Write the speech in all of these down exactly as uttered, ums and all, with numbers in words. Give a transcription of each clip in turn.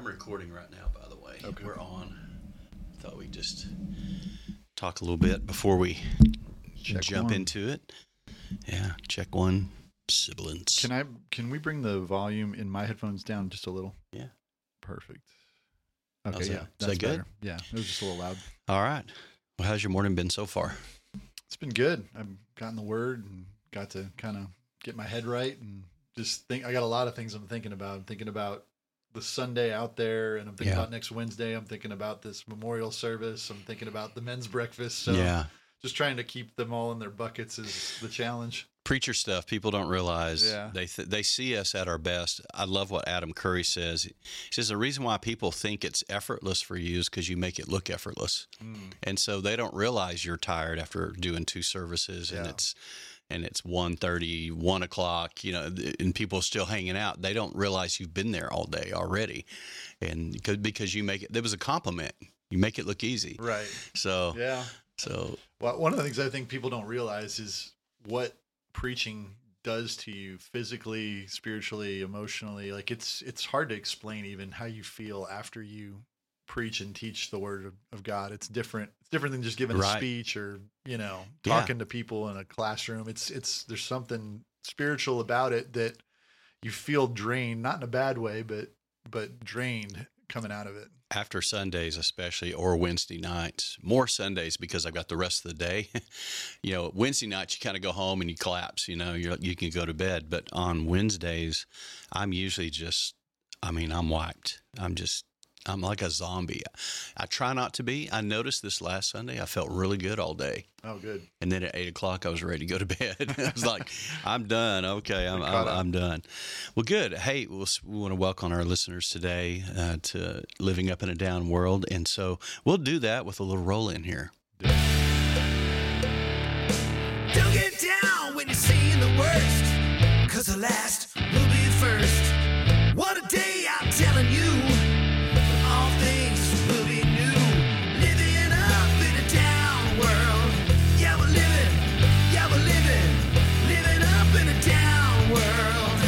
recording right now, by the way. Okay. We're on. Thought we'd just talk a little bit before we Check jump one. into it. Yeah, check one. Sibilance. Can I? Can we bring the volume in my headphones down just a little? Yeah. Perfect. Okay, How's yeah, that? Is that's that good? better. Yeah, it was just a little loud. All right. Well, how's your morning been so far? It's been good. I've gotten the word and got to kind of get my head right and just think. I got a lot of things I'm thinking about. I'm thinking about the Sunday out there, and I'm thinking Yeah. about next Wednesday. I'm thinking about this memorial service. I'm thinking about the men's breakfast. So yeah. just trying to keep them all in their buckets is the challenge. Preacher stuff people don't realize. Yeah. They th- they see us at our best. I love what Adam Curry says. He says the reason why people think it's effortless for you is because you make it look effortless, Mm. and so they don't realize you're tired after doing two services, and Yeah. it's and it's one thirty, one o'clock, you know, and people still hanging out. They don't realize you've been there all day already, and because because you make it. There was a compliment. You make it look easy, Right. so Yeah. so Well, one of the things I think people don't realize is what preaching does to you physically, spiritually, emotionally. Like it's it's hard to explain even how you feel after you preach and teach the word of, of God. It's different. It's different than just giving Right. a speech or, you know, Yeah. talking to people in a classroom. It's it's there's something spiritual about it that you feel drained, not in a bad way, but but drained coming out of it. after Sundays especially, or Wednesday nights, more Sundays because I've got the rest of the day. You know, Wednesday nights you kind of go home and you collapse, you know, you you can go to bed. But on Wednesdays, I'm usually just, I mean, I'm wiped. I'm just, I'm like a zombie. I try not to be. I noticed this last Sunday, I felt really good all day. Oh, good. And then at eight o'clock, I was ready to go to bed. I was like, I'm done. Okay, I'm, I'm, I'm done. Well, good. Hey, we'll, we want to welcome our listeners today uh, to Living Up in a Down World. And so we'll do that with a little roll in here. Don't get down when you're seeing the worst, 'cause the last will be first. What a day, I'm telling you. All things will be new. Living up in a down world. Yeah, we're living. Yeah, we're living. Living up in a down world.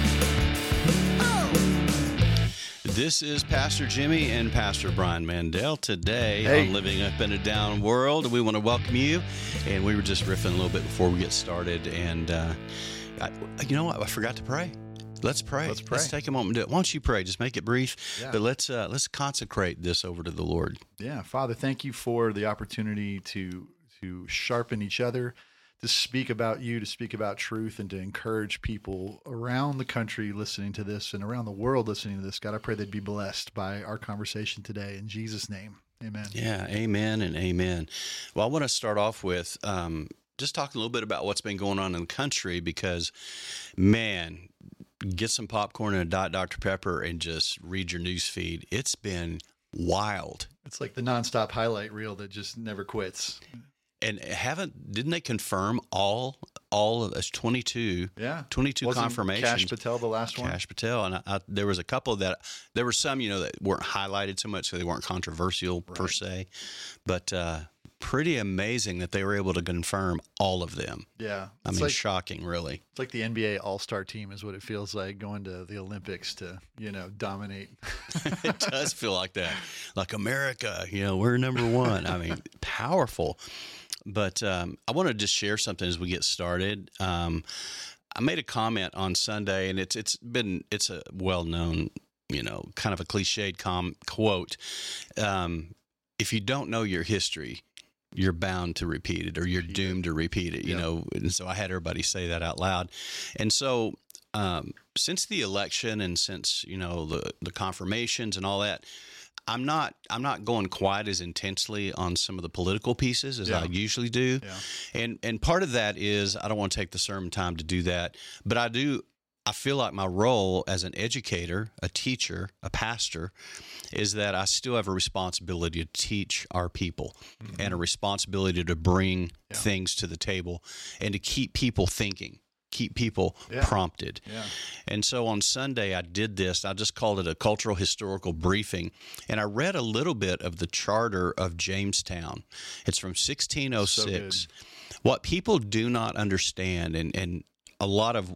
Oh. This is Pastor Jimmy and Pastor Brian Mandel today Hey. on Living Up in a Down World. We want to welcome you. And we were just riffing a little bit before we get started. And, uh, I, you know what? I forgot to pray. Let's pray. Let's pray. Let's take a moment to do it. Why don't you pray? Just make it brief. Yeah. But let's uh, let's consecrate this over to the Lord. Yeah, Father, thank you for the opportunity to to sharpen each other, to speak about you, to speak about truth, and to encourage people around the country listening to this and around the world listening to this. God, I pray they'd be blessed by our conversation today. In Jesus' name, amen. Yeah, amen and amen. Well, I want to start off with um, just talking a little bit about what's been going on in the country because, man, get some popcorn and a Diet Doctor Pepper and just read your news feed. It's been wild. It's like the nonstop highlight reel that just never quits. And haven't didn't they confirm all all of us twenty-two Yeah. twenty-two Wasn't confirmations? Cash Patel the last one? Cash Patel, and I, I, there was a couple that there were some, you know, that weren't highlighted so much, so they weren't controversial per Right. se, but uh, pretty amazing that they were able to confirm all of them. Yeah. I It's mean, like, shocking, really. it's like the N B A All-Star team is what it feels like, going to the Olympics to, you know, dominate. It does feel like that, like America. You know, we're number one. I mean, powerful. But um, I want to just share something as we get started. Um, I made a comment on Sunday, and it's it's been it's a well known, you know, kind of a cliched com- quote. Um, if you don't know your history, you're bound to repeat it, or you're Repeat it. doomed to repeat it. You Yep. know, and so I had everybody say that out loud, and so. Um, since the election and since, you know, the, the confirmations and all that, I'm not I'm not going quite as intensely on some of the political pieces as Yeah. I usually do. Yeah. And and part of that is I don't want to take the sermon time to do that, but I do I feel like my role as an educator, a teacher, a pastor is that I still have a responsibility to teach our people Mm-hmm. and a responsibility to bring Yeah. things to the table and to keep people thinking. Keep people Yeah. prompted. Yeah. And so on Sunday, I did this. I just called it a cultural historical briefing. And I read a little bit of the charter of Jamestown. It's from sixteen oh six. So What people do not understand, and, and a lot of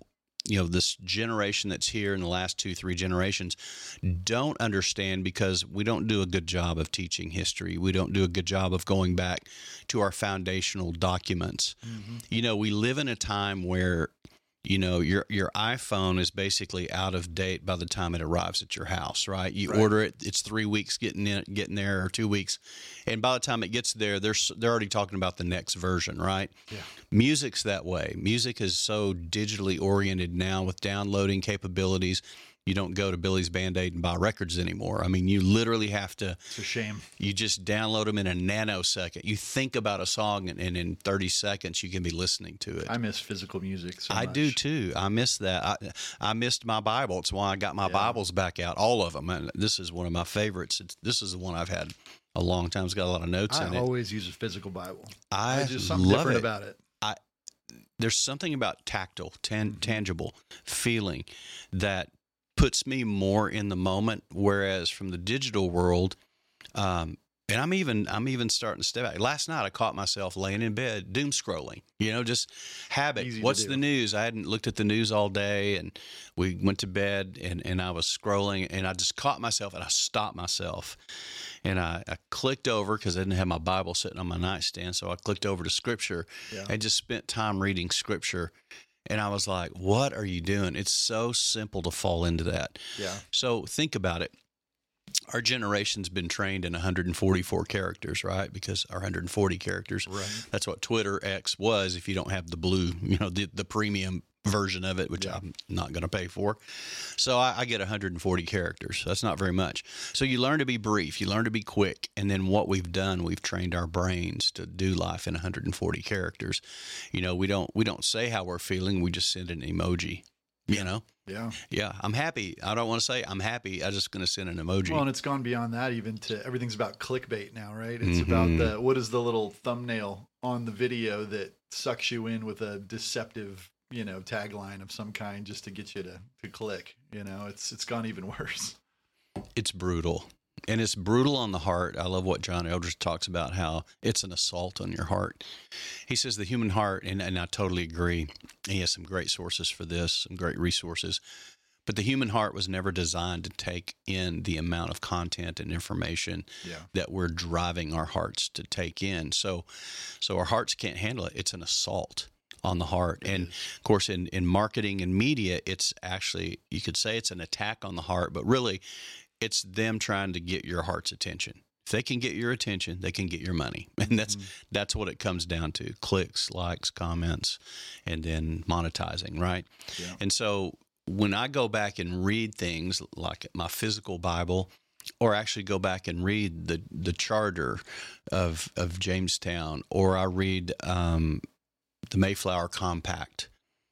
you know, this generation that's here in the last two, three generations don't understand because we don't do a good job of teaching history. We don't do a good job of going back to our foundational documents. Mm-hmm. You know, we live in a time where, you know, your your iPhone is basically out of date by the time it arrives at your house, right? You right. order it, it's three weeks getting in, getting there, or two weeks, and by the time it gets there, they're they're already talking about the next version, right? Yeah. Music's that way. Music is so digitally oriented now with downloading capabilities. You don't go to Billy's Band-Aid and buy records anymore. I mean, you literally have to. It's a shame. You just download them in a nanosecond. You think about a song, and, and in thirty seconds, you can be listening to it. I miss physical music so I much. do, too. I miss that. I, I missed my Bible. It's why I got my yeah. Bibles back out, all of them. And this is one of my favorites. It's, this is the one I've had a long time. It's got a lot of notes I in it. I always use a physical Bible. I There's just something love different it. about it. I, there's something about tactile, tan, mm-hmm. tangible feeling that puts me more in the moment, whereas from the digital world, um, and I'm even I'm even starting to step back. Last night I caught myself laying in bed doom scrolling, you know, just habit. Easy What's to the do. news? I hadn't looked at the news all day, and we went to bed, and, and I was scrolling, and I just caught myself, and I stopped myself, and I, I clicked over because I didn't have my Bible sitting on my nightstand, so I clicked over to Scripture Yeah. and just spent time reading Scripture. And I was like, what are you doing? It's so simple to fall into that. Yeah. So think about it. Our generation's been trained in one hundred forty-four characters, right? Because our one hundred forty characters, Right. That's what Twitter X was if you don't have the blue, you know, the, the premium version of it, which Yeah. I'm not going to pay for. So I, I get one hundred forty characters. That's not very much. So you learn to be brief, you learn to be quick. And then what we've done, we've trained our brains to do life in one hundred forty characters. You know, we don't, we don't say how we're feeling. We just send an emoji, you know? Yeah. Yeah. I'm happy. I don't want to say I'm happy. I'm just going to send an emoji. Well, and it's gone beyond that even to everything's about clickbait now, right? It's Mm-hmm. about the, what is the little thumbnail on the video that sucks you in with a deceptive, you know, tagline of some kind just to get you to, to click, you know, it's, it's gone even worse. It's brutal. And it's brutal on the heart. I love what John Eldredge talks about, how it's an assault on your heart. He says the human heart, and, and I totally agree. He has some great sources for this, some great resources. But the human heart was never designed to take in the amount of content and information Yeah. that we're driving our hearts to take in. So, so our hearts can't handle it. It's an assault on the heart. It and is. of course, in, in marketing and media, it's actually, you could say it's an attack on the heart, but really it's them trying to get your heart's attention. If they can get your attention, they can get your money. And that's, Mm-hmm. that's what it comes down to: clicks, likes, comments, and then monetizing. Right. Yeah. And so when I go back and read things like my physical Bible, or actually go back and read the, the charter of, of Jamestown, or I read, um, the Mayflower Compact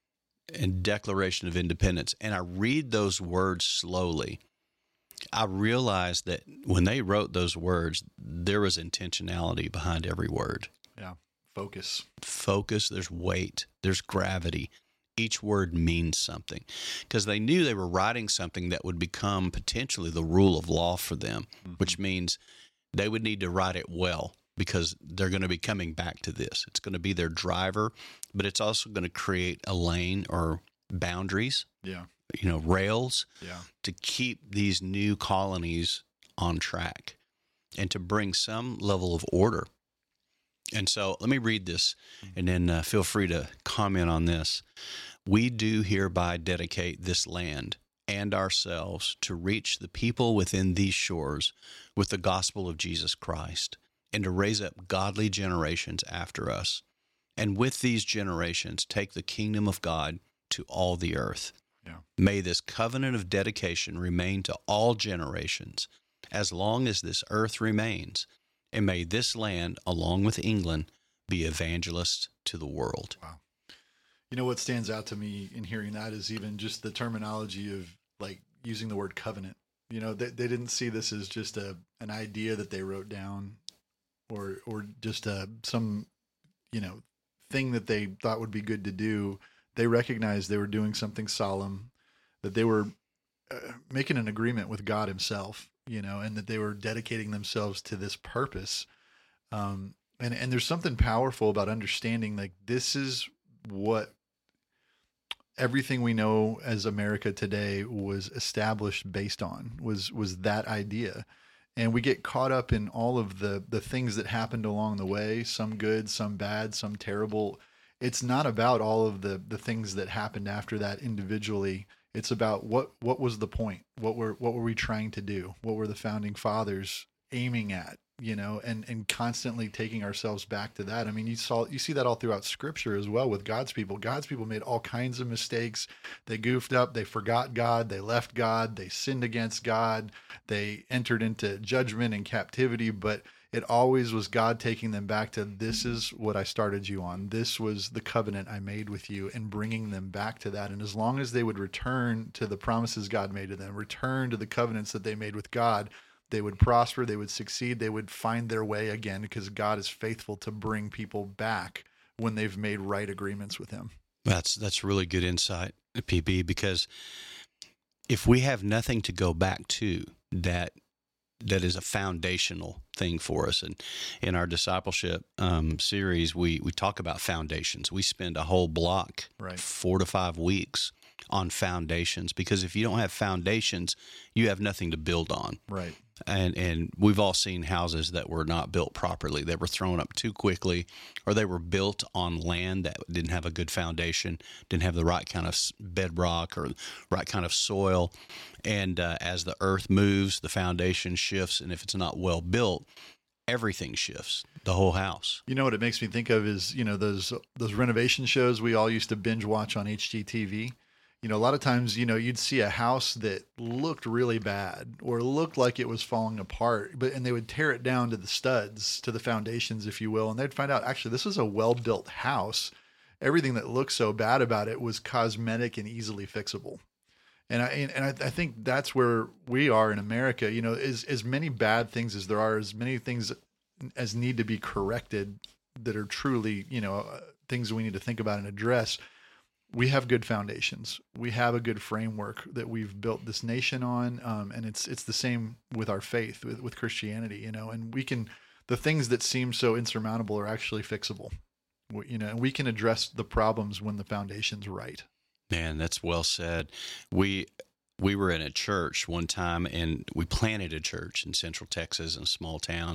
and Declaration of Independence, and I read those words slowly, I realized that when they wrote those words, there was intentionality behind every word. Yeah. Focus. Focus, there's weight, there's gravity. Each word means something, because they knew they were writing something that would become potentially the rule of law for them, mm-hmm. which means they would need to write it well, because they're going to be coming back to this. It's going to be their driver, but it's also going to create a lane or boundaries, Yeah. you know, rails Yeah. to keep these new colonies on track and to bring some level of order. And so let me read this, and then uh, feel free to comment on this. We do hereby dedicate this land and ourselves to reach the people within these shores with the gospel of Jesus Christ, and to raise up godly generations after us, and with these generations take the kingdom of God to all the earth. Yeah. May this covenant of dedication remain to all generations as long as this earth remains, and may this land, along with England, be evangelists to the world. Wow. You know, what stands out to me in hearing that is even just the terminology of like using the word covenant. You know, they, they didn't see this as just a, an idea that they wrote down, or, or just a, some, you know, thing that they thought would be good to do. They recognized they were doing something solemn, that they were uh, making an agreement with God himself, you know, and that they were dedicating themselves to this purpose. Um, and, and there's something powerful about understanding like this is what everything we know as America today was established based on, was was that idea. And we get caught up in all of the the things that happened along the way, some good, some bad, some terrible. It's not about all of the the things that happened after that individually. It's about what what was the point? What were what were we trying to do? What were the founding fathers aiming at? You know, and and constantly taking ourselves back to that. I mean, you saw you see that all throughout Scripture as well with God's people. God's people made all kinds of mistakes. They goofed up. They forgot God. They left God. They sinned against God. They entered into judgment and captivity. But it always was God taking them back to, this is what I started you on. This was the covenant I made with you, and bringing them back to that. And as long as they would return to the promises God made to them, return to the covenants that they made with God, they would prosper, they would succeed, they would find their way again, because God is faithful to bring people back when they've made right agreements with him. That's that's really good insight, P B, because if we have nothing to go back to, that that is a foundational thing for us. And in our discipleship um, series, we we talk about foundations. We spend a whole block, right, four to five weeks on foundations, because if you don't have foundations, you have nothing to build on. Right. And and we've all seen houses that were not built properly. They were thrown up too quickly, or they were built on land that didn't have a good foundation, didn't have the right kind of bedrock or right kind of soil. And uh, as the earth moves, the foundation shifts. And if it's not well built, everything shifts, the whole house. You know what it makes me think of is, you know, those those renovation shows we all used to binge watch on H G T V. You know, a lot of times, you know, you'd see a house that looked really bad or looked like it was falling apart, but and they would tear it down to the studs, to the foundations, if you will, and they'd find out, actually, this is a well-built house. Everything that looked so bad about it was cosmetic and easily fixable. And I and I, I think that's where we are in America. You know, as as many bad things as there are, as many things as need to be corrected that are truly, you know, uh, things that we need to think about and address. We have good foundations. We have a good framework that we've built this nation on, um, and it's it's the same with our faith, with, with Christianity, you know. And we can, the things that seem so insurmountable are actually fixable, we, you know. And we can address the problems when the foundation's right. Man, that's well said. We we were in a church one time, and we planted a church in Central Texas, in a small town,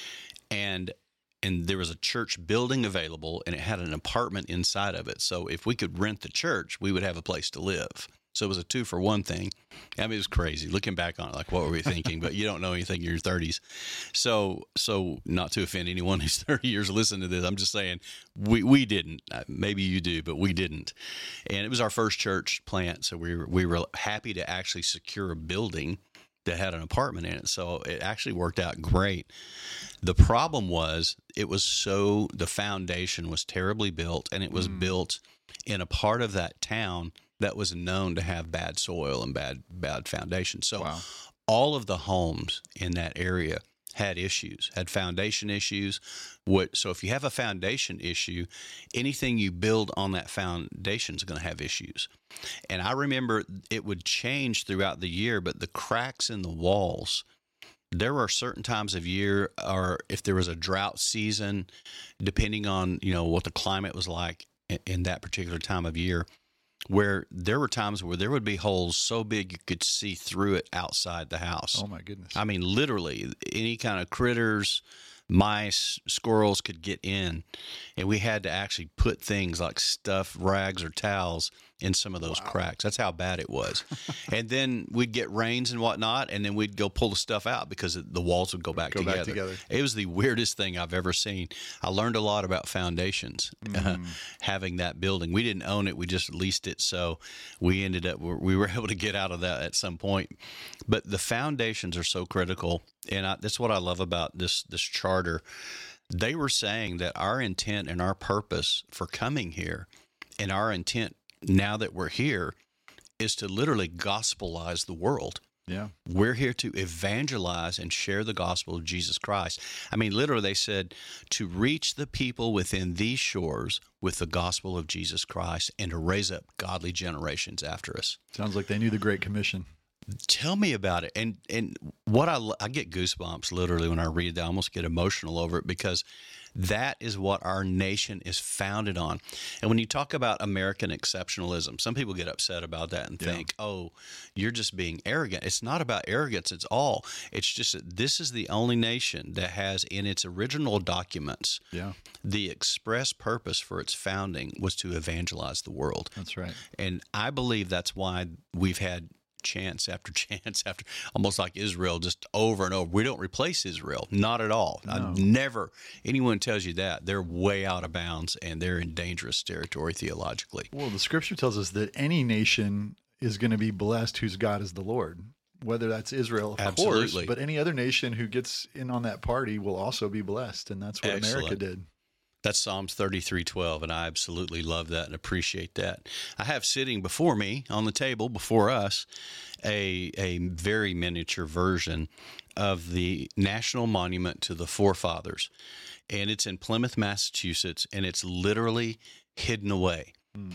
and. And there was a church building available, and it had an apartment inside of it. So if we could rent the church, we would have a place to live. So it was a two for one thing. I mean, it was crazy. Looking back on it, like, what were we thinking? But you don't know anything in your thirties. So, so not to offend anyone who's thirty years listening to this, I'm just saying we, we didn't. Maybe you do, but we didn't. And it was our first church plant. So we were, we were happy to actually secure a building that had an apartment in it. So it actually worked out great. The problem was it was so, the foundation was terribly built, and it was mm. built in a part of that town that was known to have bad soil and bad, bad foundation. So wow. all of the homes in that area had issues, had foundation issues. What, so if you have a foundation issue, anything you build on that foundation is going to have issues. And I remember it would change throughout the year, but the cracks in the walls, there were certain times of year, or if there was a drought season, depending on, you know, what the climate was like in, in that particular time of year, where there were times where there would be holes so big you could see through it outside the house. Oh, my goodness. I mean, literally, any kind of critters, mice, squirrels could get in, and we had to actually put things like stuff, rags, or towels in some of those wow. cracks. That's how bad it was. And then we'd get rains and whatnot, and then we'd go pull the stuff out because the walls would go back go together. Back together. It was the weirdest thing I've ever seen. I learned a lot about foundations mm. uh, having that building. We didn't own it. We just leased it. So we ended up, we were able to get out of that at some point. But the foundations are so critical. And I, that's what I love about this, this charter. They were saying that our intent and our purpose for coming here, and our intent now that we're here, is to literally gospelize the world. Yeah. We're here to evangelize and share the gospel of Jesus Christ. I mean, literally, they said to reach the people within these shores with the gospel of Jesus Christ and to raise up godly generations after us. Sounds like they knew the Great Commission. Tell me about it. And and what I I get goosebumps literally when I read that. I almost get emotional over it, because That is what our nation is founded on. And when you talk about American exceptionalism, some people get upset about that and Yeah. think, oh, you're just being arrogant. It's not about arrogance. It's all. It's just that this is the only nation that has in its original documents Yeah, the express purpose for its founding was to evangelize the world. that's right. And I believe that's why we've had chance after chance after, almost like Israel, just over and over. We don't replace Israel, not at all. I No. never, anyone tells you that, they're way out of bounds and they're in dangerous territory theologically. Well, the scripture tells us that any nation is going to be blessed whose God is the Lord, whether that's Israel, of Absolutely. course, but any other nation who gets in on that party will also be blessed. And that's what America Excellent. did. That's Psalms thirty-three twelve, and I absolutely love that and appreciate that. I have sitting before me on the table before us a a very miniature version of the National Monument to the Forefathers, and it's in Plymouth, Massachusetts, and it's literally hidden away.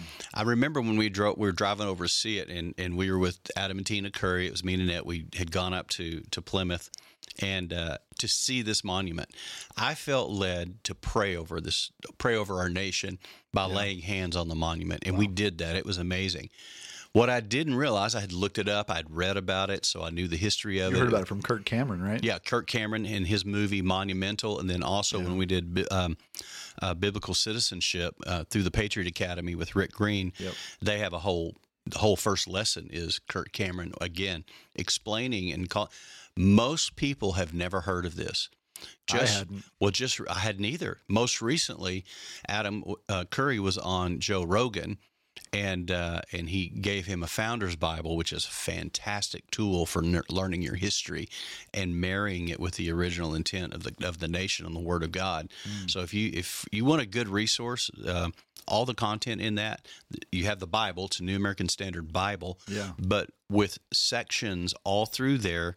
I remember when we drove, we were driving over to see it, and, and we were with Adam and Tina Curry. It was me and Annette. We had gone up to, to Plymouth and uh, to see this monument. I felt led to pray over this, pray over our nation by laying hands on the monument, and we did that. It was amazing. What I didn't realize, I had looked it up, I'd read about it, so I knew the history of You it. heard about it from Kirk Cameron, right? Yeah, Kirk Cameron in his movie Monumental, and then also when we did bi- um, uh, Biblical Citizenship uh, through the Patriot Academy with Rick Green, Yep. they have a whole, the whole first lesson is Kirk Cameron, again, explaining and call. Most people have never heard of this. Just, I hadn't. Well, just, I hadn't either. Most recently, Adam uh, Curry was on Joe Rogan, and uh, and he gave him a Founder's Bible, which is a fantastic tool for ner- learning your history and marrying it with the original intent of the of the nation and the Word of God. So if you if you want a good resource, uh, all the content in that, you have the Bible. It's a New American Standard Bible, Yeah. but with sections all through there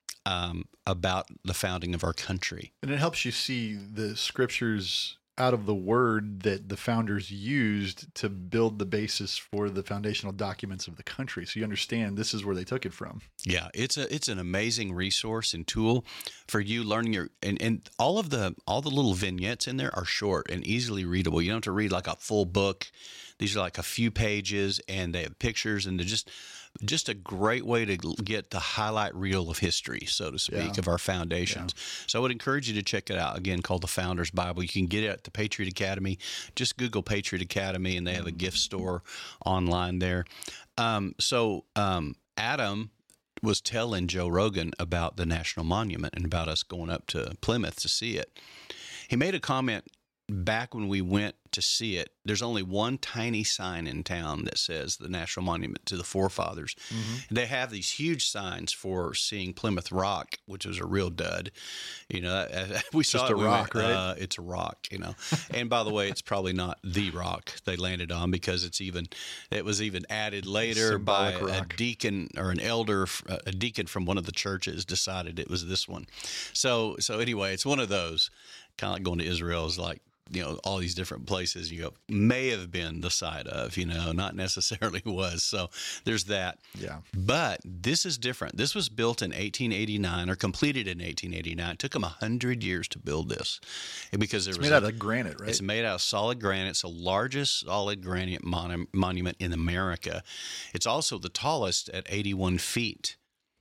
um, about the founding of our country. And it helps you see the scriptures out of the word that the founders used to build the basis for the foundational documents of the country. So you understand this is where they took it from. Yeah, it's a it's an amazing resource and tool for you learning your and, and all of the all the little vignettes in there are short and easily readable. You don't have to read like a full book. These are like a few pages, and they have pictures, and they're just just a great way to get the highlight reel of history, so to speak, Yeah. of our foundations. So I would encourage you to check it out, again, called the Founder's Bible. You can get it at the Patriot Academy. Just Google Patriot Academy, and they have a gift store online there. Um, so um, Adam was telling Joe Rogan about the National Monument and about us going up to Plymouth to see it. He made a comment back when we went to see it. There's only one tiny sign in town that says the National Monument to the Forefathers. Mm-hmm. They have these huge signs for seeing Plymouth Rock, which was a real dud. You know, we saw Just it, a we rock, went, right? Uh, it's a rock, you know. And by the way, it's probably not the rock they landed on, because it's even it was even added later by Symbolic a rock. deacon or an elder, a deacon from one of the churches decided it was this one. So so anyway, it's one of those, kind of like going to Israel is like, you know, all these different places you go, may have been the site of, you know, not necessarily was. So there's that. Yeah. But this is different. This was built in eighteen eighty-nine or completed in eighteen eighty-nine. It took them one hundred years to build this. And because there It's was made a- out of granite, right? It's made out of solid granite. It's the largest solid granite monu- monument in America. It's also the tallest at eighty-one feet.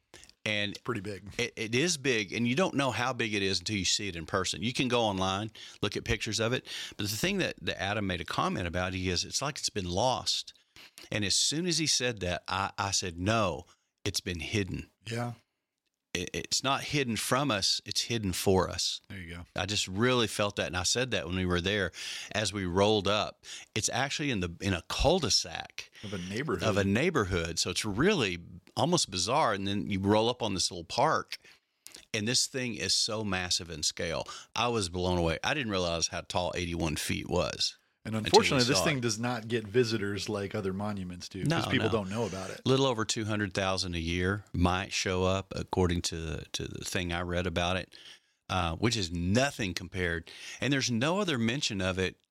And Pretty big. it, it is big, and you don't know how big it is until you see it in person. You can go online, look at pictures of it. But the thing that, that Adam made a comment about, he is, it's like it's been lost. And as soon as he said that, I, I said, no, it's been hidden. Yeah. It, it's not hidden from us, it's hidden for us. There you go. I just really felt that, and I said that when we were there as we rolled up. It's actually in the in a cul-de-sac Of a neighborhood. of a neighborhood, so it's really almost bizarre. And then you roll up on this little park, and this thing is so massive in scale. I was blown away. I didn't realize how tall eighty-one feet was. and until we unfortunately, this saw thing it. does not get visitors like other monuments do, because No, people no. don't know about it. A little over two hundred thousand a year might show up, according to to the thing I read about it, uh, which is nothing compared. And there's no other mention of it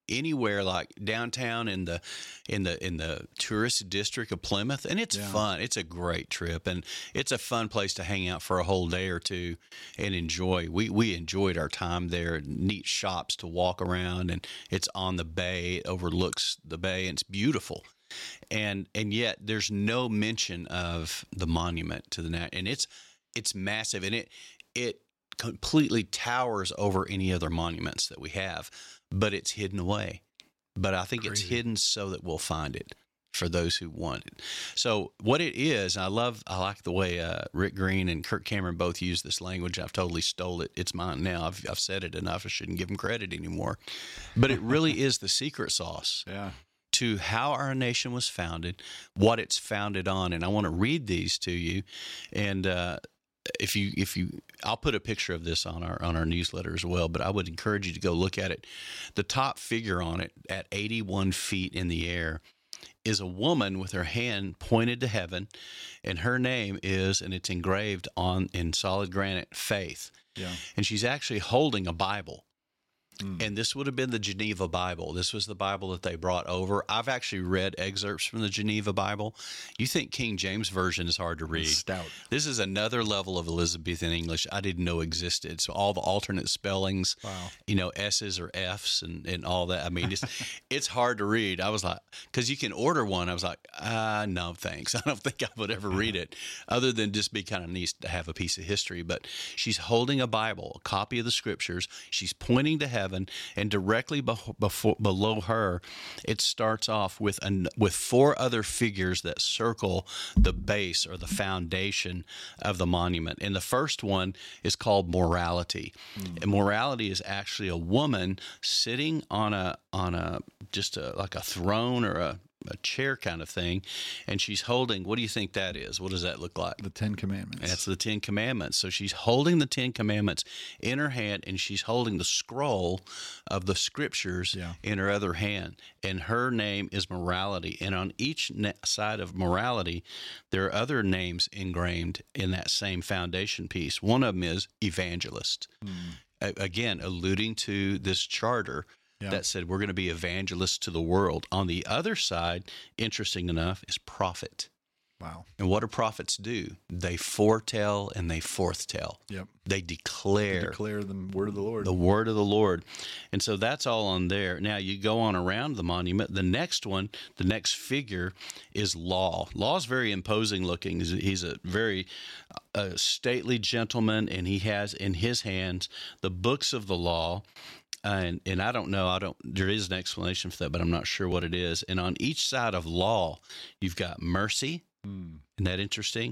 anywhere like downtown in the in the in the tourist district of Plymouth, and it's Yeah. fun. It's a great trip, and it's a fun place to hang out for a whole day or two and enjoy. We we enjoyed our time there. Neat shops to walk around, and it's on the bay. It overlooks the bay, and it's beautiful. And and yet there's no mention of the monument to the nat, and it's it's massive, and it it completely towers over any other monuments that we have, but it's hidden away. But I think it's Crazy. hidden so that we'll find it for those who want it. So what it is, I love, I like the way uh, Rick Green and Kirk Cameron both use this language. I've totally stole it. It's mine now. I've, I've said it enough. I shouldn't give them credit anymore. But it really is the secret sauce Yeah. to how our nation was founded, what it's founded on. And I want to read these to you. And uh, if you, if you, I'll put a picture of this on our on our newsletter as well. But I would encourage you to go look at it. The top figure on it, at eighty-one feet in the air, is a woman with her hand pointed to heaven, and her name is, and it's engraved on in solid granite, Faith. Yeah. And she's actually holding a Bible. Mm. And this would have been the Geneva Bible. This was the Bible that they brought over. I've actually read excerpts from the Geneva Bible. You think King James Version is hard to read. Stout. This is another level of Elizabethan English I didn't know existed. So all the alternate spellings, Wow. you know, S's or F's and, and all that. I mean, it's it's hard to read. I was like, because you can order one. I was like, ah, no, thanks. I don't think I would ever read it, other than just be kind of neat to have a piece of history. But she's holding a Bible, a copy of the Scriptures. She's pointing to heaven, and directly before, before, below her, it starts off with an, with four other figures that circle the base or the foundation of the monument. And the first one is called Morality. Mm. And Morality is actually a woman sitting on a on a just a, like a throne or a, a chair kind of thing, and she's holding. What do you think that is? What does that look like? The Ten Commandments. That's the Ten Commandments. So she's holding the Ten Commandments in her hand, and she's holding the scroll of the Scriptures Yeah. in her other hand. And her name is Morality. And on each ne- side of Morality, there are other names engraved in that same foundation piece. One of them is Evangelist. Mm. A- again, alluding to this charter Yeah. that said we're going to be evangelists to the world. On the other side, interesting enough, is prophet. Wow. And what do prophets do? They foretell and they forthtell. Yep. They declare, Declare the word of the Lord. the word of the Lord. And so that's all on there. Now you go on around the monument. The next one, the next figure is Law. Law is very imposing looking. He's, he's a very uh, stately gentleman, and he has in his hands the books of the law. And and I don't know, I don't. There is an explanation for that, but I'm not sure what it is. And on each side of law, you've got mercy. Mm. Isn't that interesting?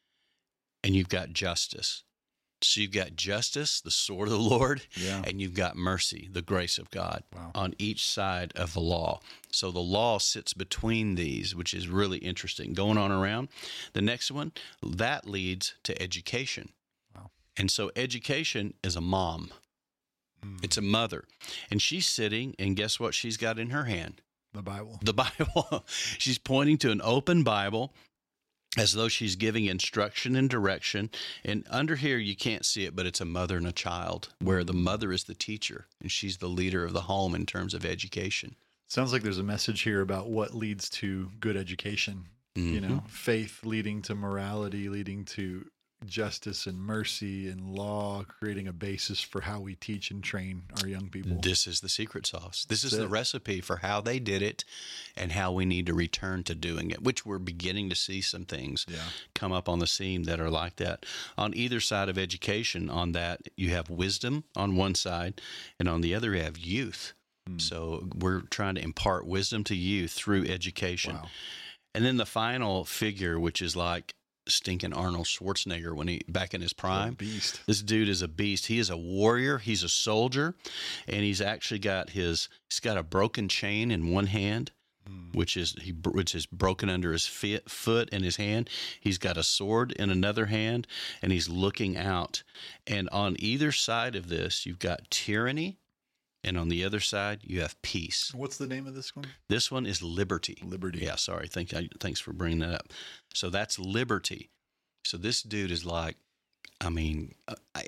And you've got justice. So you've got justice, the sword of the Lord, Yeah. and you've got mercy, the grace of God, Wow. on each side of the law. So the law sits between these, which is really interesting. Going on around, the next one, that leads to education. Wow. And so education is a mom. Mm. It's a mother. And she's sitting, and guess what she's got in her hand? The Bible. The Bible. She's pointing to an open Bible as though she's giving instruction and direction. And under here, you can't see it, but it's a mother and a child, where the mother is the teacher, and she's the leader of the home in terms of education. Sounds like there's a message here about what leads to good education. You know, faith leading to morality, leading to justice and mercy and law, creating a basis for how we teach and train our young people. This is the secret sauce. This is That's the it. recipe for how they did it and how we need to return to doing it, which we're beginning to see some things Yeah. come up on the scene that are like that. On either side of education, on that, you have wisdom on one side, and on the other, you have youth. Hmm. So we're trying to impart wisdom to youth through education. Wow. And then the final figure, which is like stinking Arnold Schwarzenegger when he back in his prime. Beast. This dude is a beast. He is a warrior. He's a soldier, and he's actually got his he's got a broken chain in one hand, Mm. which is he which is broken under his feet, foot and his hand. He's got a sword in another hand, and he's looking out. And on either side of this, you've got tyranny, and on the other side, you have peace. What's the name of this one? This one is liberty. Liberty. Yeah, sorry. Thank, thanks for bringing that up. So that's liberty. So this dude is like, I mean, uh, it,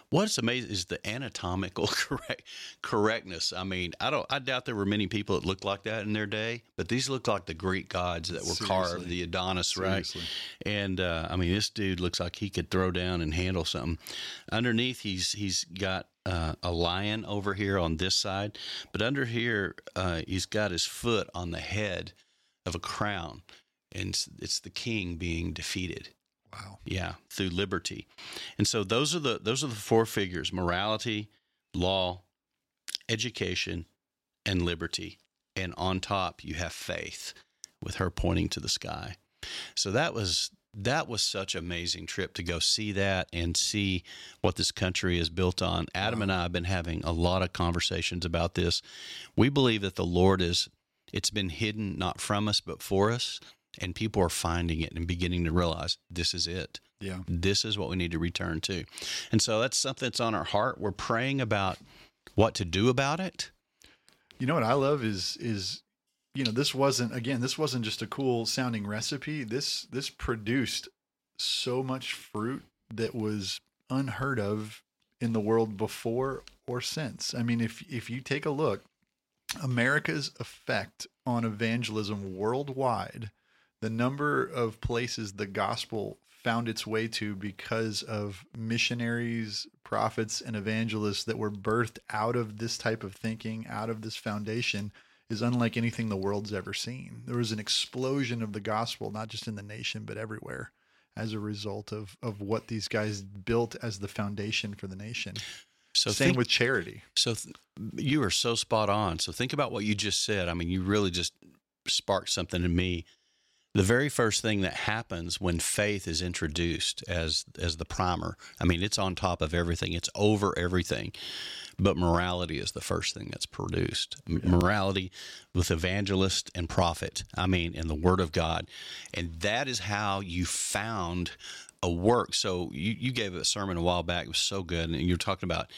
What's amazing is the anatomical correct correctness. I mean, I don't. I doubt there were many people that looked like that in their day, but these look like the Greek gods that were carved, Seriously. the Adonis, Seriously. right? And uh, I mean, this dude looks like he could throw down and handle something. Underneath, he's he's got uh, a lion over here on this side, but under here, uh, he's got his foot on the head of a crown, and it's, it's the king being defeated. Wow. Yeah, through liberty. And so those are the those are the four figures: morality, law, education, and liberty. And on top you have faith, with her pointing to the sky. So that was that was such an amazing trip to go see that and see what this country is built on. Adam wow. and I have been having a lot of conversations about this. We believe that the Lord is it's been hidden not from us but for us. And people are finding it and beginning to realize this is it. Yeah. This is what we need to return to. And so that's something that's on our heart. We're praying about what to do about it. You know what I love is, is, you know, this wasn't, again, this wasn't just a cool sounding recipe. This, this produced so much fruit that was unheard of in the world before or since. I mean, if, if you take a look, America's effect on evangelism worldwide, the number of places the gospel found its way to because of missionaries, prophets, and evangelists that were birthed out of this type of thinking, out of this foundation, is unlike anything the world's ever seen. There was an explosion of the gospel, not just in the nation, but everywhere, as a result of, of what these guys built as the foundation for the nation. So Same think, with charity. So th- you are so spot on. So think about what you just said. I mean, you really just sparked something in me. The very first thing that happens when faith is introduced as as the primer, I mean, it's on top of everything. It's over everything. But morality is the first thing that's produced. M- Yeah. Morality with evangelist and prophet, I mean, in the Word of God. And that is how you found a work. So you, you gave a sermon a while back. It was so good. And you're talking about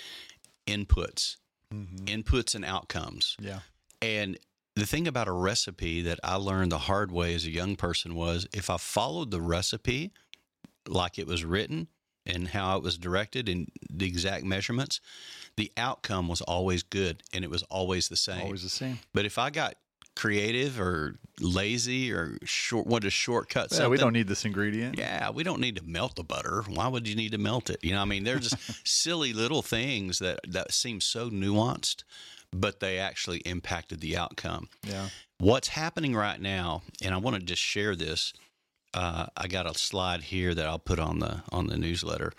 inputs, Mm-hmm. inputs and outcomes. Yeah. And the thing about a recipe that I learned the hard way as a young person was if I followed the recipe like it was written and how it was directed and the exact measurements, the outcome was always good and it was always the same. Always the same. But if I got creative or lazy or short, wanted to shortcut Yeah, something. we don't need this ingredient. Yeah, we don't need to melt the butter. Why would you need to melt it? You know, I mean, they're just silly little things that, that seem so nuanced, but they actually impacted the outcome. Yeah. What's happening right now, and I want to just share this. Uh, I got a slide here that I'll put on the on the newsletter,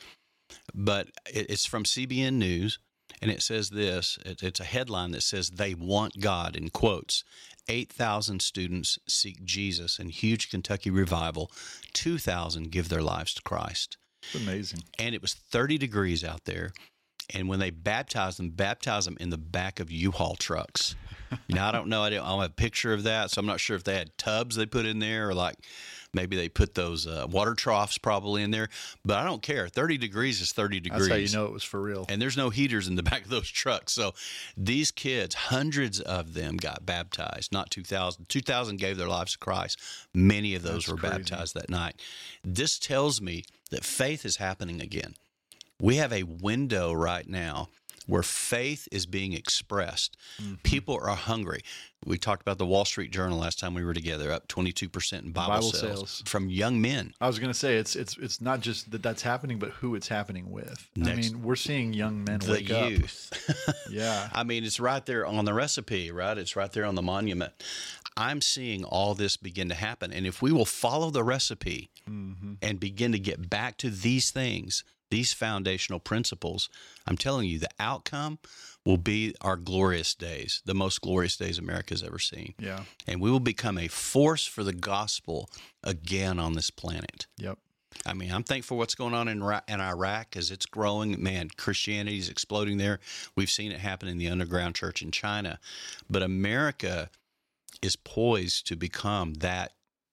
but it, it's from C B N News, and it says this. It, it's a headline that says "They want God" in quotes. Eight thousand students seek Jesus in huge Kentucky revival. Two thousand give their lives to Christ. It's amazing. And it was thirty degrees out there. And when they baptized them, baptized them in the back of U-Haul trucks. Now, I don't know. I don't, I don't have a picture of that, so I'm not sure if they had tubs they put in there or like maybe they put those uh, water troughs probably in there. But I don't care. thirty degrees is thirty degrees. That's how you know it was for real. And there's no heaters in the back of those trucks. So these kids, hundreds of them got baptized, not two thousand. two thousand gave their lives to Christ. Many of those That's were crazy. baptized that night. This tells me that faith is happening again. We have a window right now where faith is being expressed. Mm-hmm. People are hungry. We talked about the Wall Street Journal last time we were together, up twenty-two percent in Bible, Bible sales, sales. from young men. I was going to say it's it's it's not just that that's happening, but who it's happening with. Next. I mean, we're seeing young men The wake up. youth. Yeah. I mean, it's right there on the recipe, right? It's right there on the monument. I'm seeing all this begin to happen. And if we will follow the recipe Mm-hmm. and begin to get back to these things, these foundational principles, I'm telling you, the outcome will be our glorious days, the most glorious days America's ever seen. Yeah. And we will become a force for the gospel again on this planet. Yep. I mean, I'm thankful for what's going on in, Ra- in Iraq as it's growing. Man, Christianity is exploding there. We've seen it happen in the underground church in China. But America is poised to become that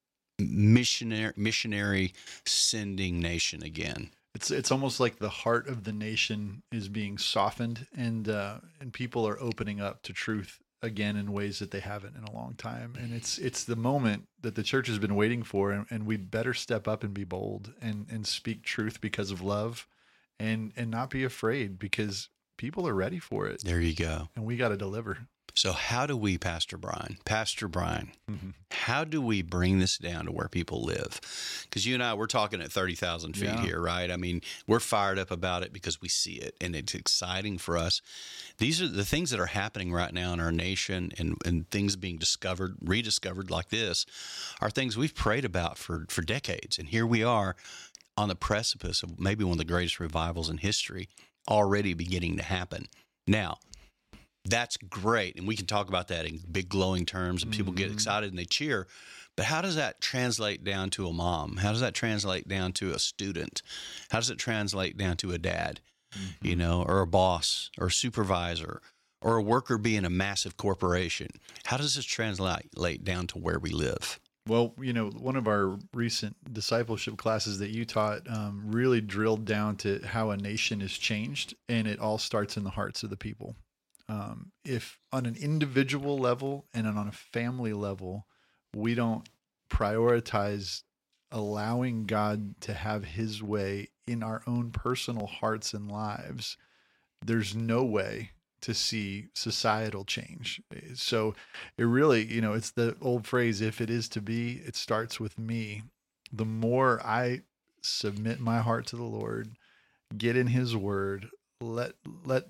missionary missionary sending nation again. It's it's almost like the heart of the nation is being softened, and uh, and people are opening up to truth again in ways that they haven't in a long time. And it's it's the moment that the church has been waiting for, and, and we better step up and be bold and and speak truth because of love, and and not be afraid, because people are ready for it, There you go. and we got to deliver. So how do we, Pastor Brian, Pastor Brian, Mm-hmm. how do we bring this down to where people live? Because you and I, we're talking at thirty thousand feet Yeah. here, right? I mean, we're fired up about it because we see it, and it's exciting for us. These are the things that are happening right now in our nation, and, and things being discovered, rediscovered like this, are things we've prayed about for, for decades. And here we are on the precipice of maybe one of the greatest revivals in history already beginning to happen. Now, that's great, and we can talk about that in big glowing terms, and people get excited and they cheer. But how does that translate down to a mom? How does that translate down to a student? How does it translate down to a dad, mm-hmm. you know, or a boss, or a supervisor, or a worker being a massive corporation? How does this translate down to where we live? Well, you know, one of our recent discipleship classes that you taught um, really drilled down to how a nation is changed, and it all starts in the hearts of the people. Um, if on an individual level and on a family level, we don't prioritize allowing God to have his way in our own personal hearts and lives, there's no way to see societal change. So it really, you know, it's the old phrase, if it is to be, it starts with me. The more I submit my heart to the Lord, get in his word, let, let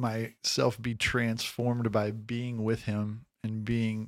myself be transformed by being with him and being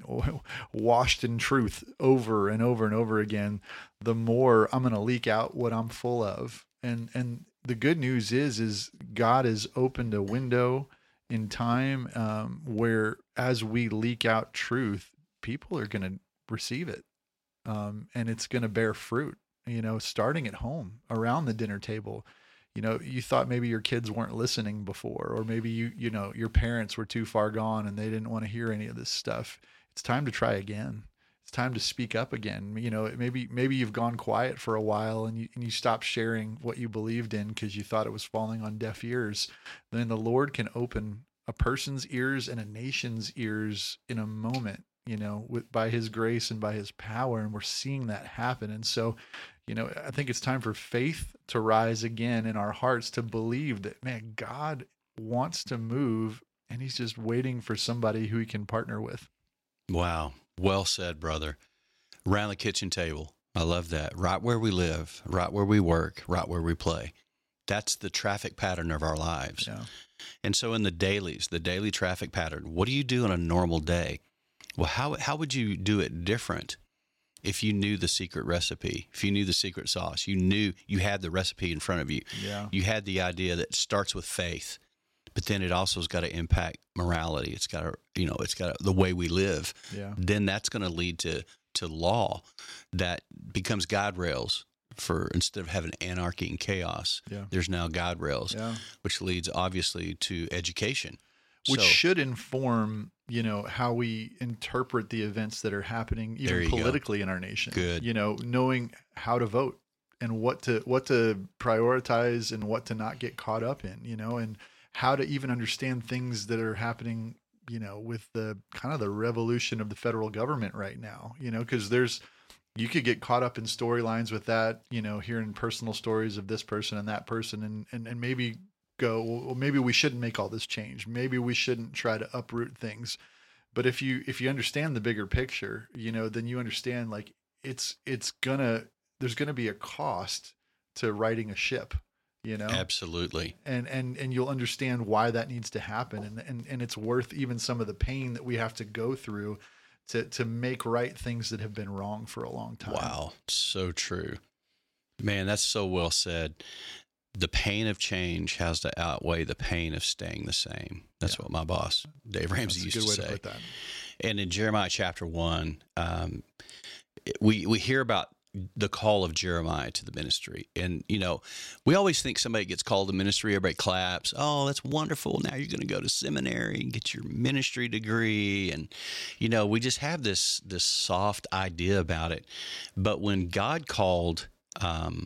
washed in truth over and over and over again, the more I'm going to leak out what I'm full of. And, and the good news is, is God has opened a window in time um, where as we leak out truth, people are going to receive it. Um, and it's going to bear fruit, you know, starting at home around the dinner table. You know, you thought maybe your kids weren't listening before, or maybe you, you know, your parents were too far gone and they didn't want to hear any of this stuff. It's time to try again. It's time to speak up again. You know, maybe, maybe you've gone quiet for a while and you, and you stopped sharing what you believed in because you thought it was falling on deaf ears. Then the Lord can open a person's ears and a nation's ears in a moment, you know, with, by his grace and by his power. And we're seeing that happen. And so, you know, I think it's time for faith to rise again in our hearts, to believe that, man, God wants to move and he's just waiting for somebody who he can partner with. Wow. Well said, brother. Around the kitchen table. I love that. Right where we live, right where we work, right where we play. That's the traffic pattern of our lives. Yeah. And so in the dailies, the daily traffic pattern, what do you do on a normal day? Well, how how would you do it different if you knew the secret recipe, if you knew the secret sauce, you knew you had the recipe in front of you. Yeah. You had the idea that it starts with faith, but then it also has got to impact morality. It's got to, you know, it's got to, the way we live. Yeah. Then that's going to lead to, to law that becomes guide rails for, instead of having anarchy and chaos, Yeah. there's now guide rails, Yeah. which leads obviously to education. Which So- should inform, you know, how we interpret the events that are happening, There even you go. politically in our nation. Good. You know, knowing how to vote and what to what to prioritize and what to not get caught up in, you know, and how to even understand things that are happening, you know, with the kind of the revolution of the federal government right now, you know, because there's, you could get caught up in storylines with that, you know, hearing personal stories of this person and that person, and and, and maybe go, well, maybe we shouldn't make all this change. Maybe we shouldn't try to uproot things. But if you if you understand the bigger picture, you know, then you understand, like, it's it's gonna there's gonna be a cost to righting a ship, you know. Absolutely. And and and you'll understand why that needs to happen, and and and it's worth even some of the pain that we have to go through to to make right things that have been wrong for a long time. Wow. So true. Man, that's so well said. The pain of change has to outweigh the pain of staying the same. That's Yeah. what my boss, Dave Ramsey, That's a used good way to to say. put that. And in Jeremiah chapter one, um, it- we, we hear about the call of Jeremiah to the ministry. And, you know, we always think somebody gets called to ministry, everybody claps. Oh, that's wonderful. Now you're going to go to seminary and get your ministry degree. And, you know, we just have this, this soft idea about it. But when God called, um,